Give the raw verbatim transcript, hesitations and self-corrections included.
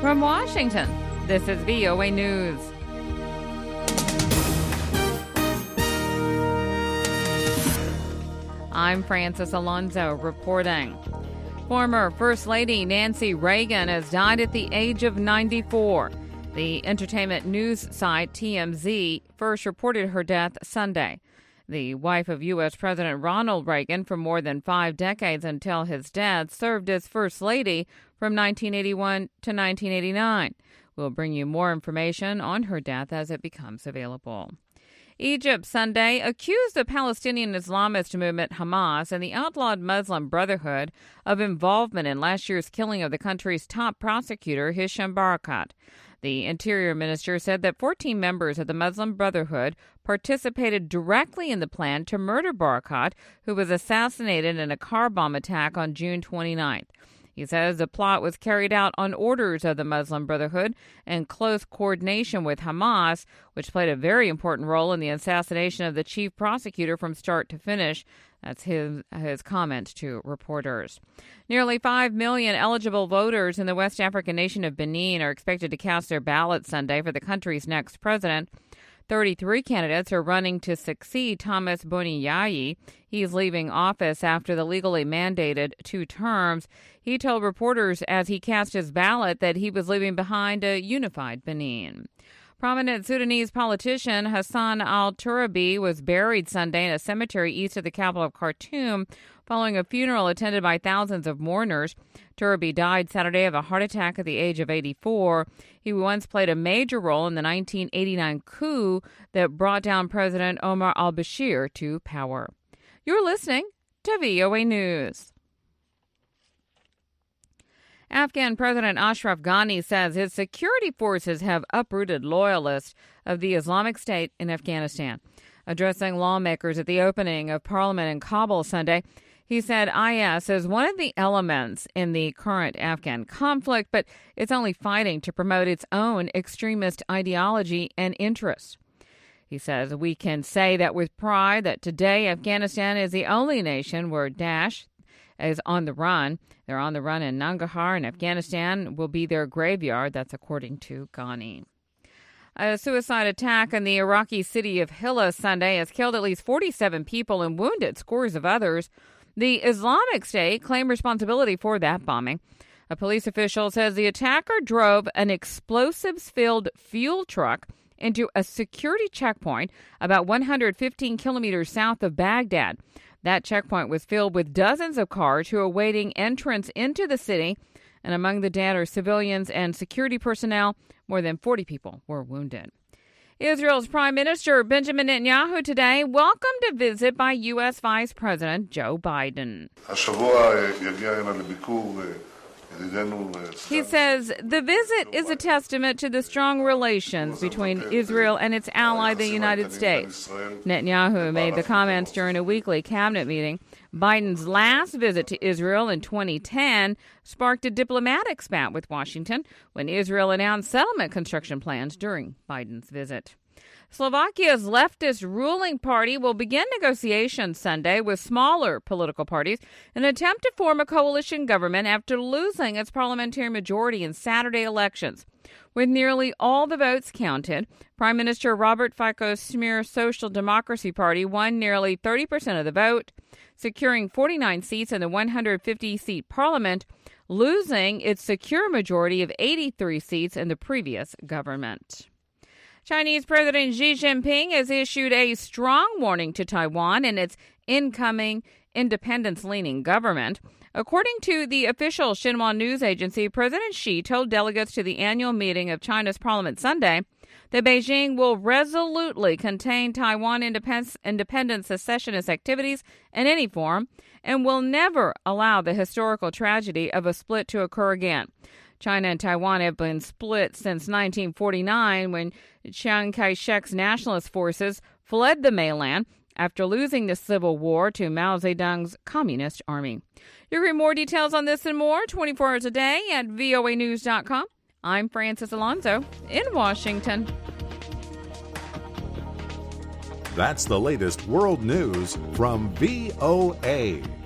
From Washington, this is V O A News. I'm Francis Alonso reporting. Former First Lady Nancy Reagan has died at the age of ninety-four. The entertainment news site T M Z first reported her death Sunday. The wife of U S. President Ronald Reagan for more than five decades until his death served as First Lady from nineteen eighty-one to nineteen eighty-nine. We'll bring you more information on her death as it becomes available. Egypt Sunday accused the Palestinian Islamist movement Hamas and the outlawed Muslim Brotherhood of involvement in last year's killing of the country's top prosecutor, Hisham Barakat. The Interior Minister said that fourteen members of the Muslim Brotherhood participated directly in the plan to murder Barakat, who was assassinated in a car bomb attack on June twenty-ninth. He says the plot was carried out on orders of the Muslim Brotherhood in close coordination with Hamas, which played a very important role in the assassination of the chief prosecutor from start to finish. That's his, his comment to reporters. Nearly five million eligible voters in the West African nation of Benin are expected to cast their ballots Sunday for the country's next president. thirty-three candidates are running to succeed Thomas Boni Yayi. He's leaving office after the legally mandated two terms. He told reporters as he cast his ballot that he was leaving behind a unified Benin. Prominent Sudanese politician Hassan al-Turabi was buried Sunday in a cemetery east of the capital of Khartoum following a funeral attended by thousands of mourners. Turabi died Saturday of a heart attack at the age of eighty-four. He once played a major role in the nineteen eighty-nine coup that brought down President Omar al-Bashir to power. You're listening to V O A News. Afghan President Ashraf Ghani says his security forces have uprooted loyalists of the Islamic State in Afghanistan. Addressing lawmakers at the opening of Parliament in Kabul Sunday, he said I S is one of the elements in the current Afghan conflict, but it's only fighting to promote its own extremist ideology and interests. He says we can say that with pride that today Afghanistan is the only nation where Daesh is on the run. They're on the run in Nangarhar, and Afghanistan will be their graveyard. That's according to Ghani. A suicide attack in the Iraqi city of Hilla Sunday has killed at least forty-seven people and wounded scores of others. The Islamic State claimed responsibility for that bombing. A police official says the attacker drove an explosives-filled fuel truck into a security checkpoint about one hundred fifteen kilometers south of Baghdad. That checkpoint was filled with dozens of cars who were awaiting entrance into the city, and among the dead are civilians and security personnel. More than forty people were wounded. Israel's Prime Minister Benjamin Netanyahu today welcomed a visit by U S. Vice President Joe Biden. He says the visit is a testament to the strong relations between Israel and its ally, the United States. Netanyahu made the comments during a weekly cabinet meeting. Biden's last visit to Israel in twenty ten sparked a diplomatic spat with Washington when Israel announced settlement construction plans during Biden's visit. Slovakia's leftist ruling party will begin negotiations Sunday with smaller political parties in an attempt to form a coalition government after losing its parliamentary majority in Saturday elections. With nearly all the votes counted, Prime Minister Robert Fico's Smear Social Democracy Party won nearly thirty percent of the vote, securing forty-nine seats in the one hundred fifty seat parliament, losing its secure majority of eighty-three seats in the previous government. Chinese President Xi Jinping has issued a strong warning to Taiwan and its incoming independence-leaning government. According to the official Xinhua news agency, President Xi told delegates to the annual meeting of China's parliament Sunday that Beijing will resolutely contain Taiwan independence, independence secessionist activities in any form and will never allow the historical tragedy of a split to occur again. China and Taiwan have been split since nineteen forty-nine when Chiang Kai-shek's nationalist forces fled the mainland after losing the civil war to Mao Zedong's communist army. You can read more details on this and more twenty-four hours a day at V O A news dot com. I'm Francis Alonso in Washington. That's the latest world news from V O A.